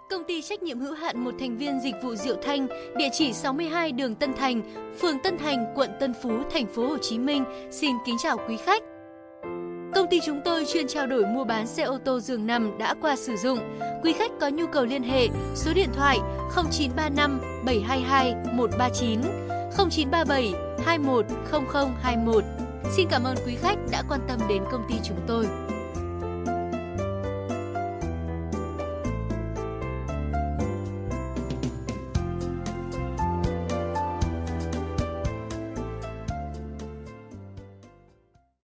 Công ty trách nhiệm hữu hạn một thành viên dịch vụ Diệu Thanh, địa chỉ 62 đường Tân Thành, phường Tân Thành, quận Tân Phú, thành phố Hồ Chí Minh, xin kính chào quý khách. Công ty chúng tôi chuyên trao đổi mua bán xe ô tô giường nằm đã qua sử dụng. Quý khách có nhu cầu liên hệ, số điện thoại 0935 722 139, 0937 210021. Xin cảm ơn quý khách đã quan tâm đến công ty chúng tôi.